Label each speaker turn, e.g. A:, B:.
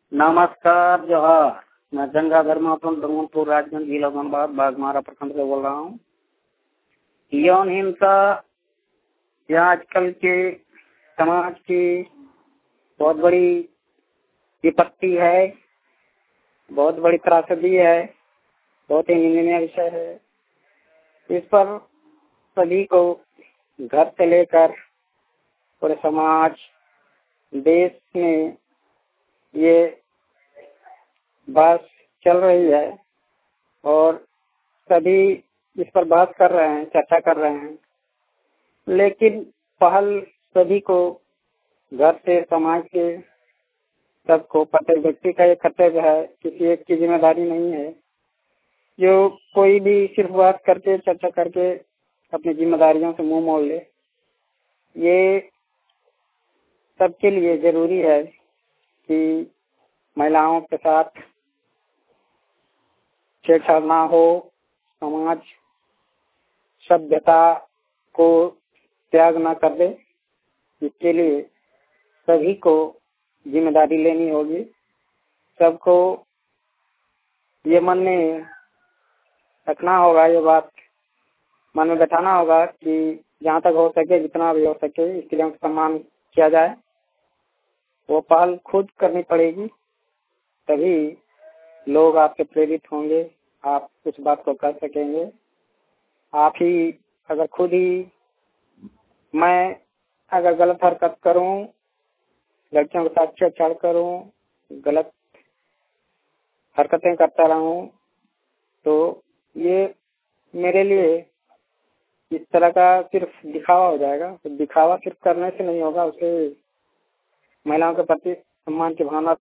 A: नमस्कार, जोहार। मैं गंगाधर महातो डूंगरपुर, राजगंज जिला धनबाद, बाघमारा प्रखंड से बोल रहा हूँ। यौन हिंसा यह आजकल के समाज की बहुत बड़ी विपत्ति है, बहुत बड़ी त्रासदी है, बहुत ही निंदनीय विषय है। इस पर सभी को घर से लेकर पूरे समाज, देश में ये बात चल रही है और सभी इस पर बात कर रहे हैं, चर्चा कर रहे हैं। लेकिन पहल सभी को घर से, समाज के सबको, प्रत्येक व्यक्ति का ये कर्तव्य है, किसी एक की जिम्मेदारी नहीं है जो कोई भी सिर्फ बात करके, चर्चा करके अपनी जिम्मेदारियों से मुंह मोड़ ले। ये सबके लिए जरूरी है कि महिलाओं के साथ छेड़छाड़ ना हो, समाज सभ्यता को त्याग न कर दे। इसके लिए सभी को जिम्मेदारी लेनी होगी। सबको ये मन में रखना होगा, ये बात मन में बैठाना होगा कि जहाँ तक हो सके, जितना भी हो सके, स्त्रियों का सम्मान किया जाए। वो पहल खुद करनी पड़ेगी, तभी लोग आपसे प्रेरित होंगे, आप कुछ बात को कर सकेंगे। आप ही अगर खुद ही मैं अगर गलत हरकत करूं, लड़कियों के साथ छेड़छाड़ करूं, गलत हरकतें करता रहूं, तो ये मेरे लिए इस तरह का सिर्फ दिखावा हो जाएगा। तो दिखावा सिर्फ करने से नहीं होगा, उसे महिलाओं के प्रति सम्मान की भावना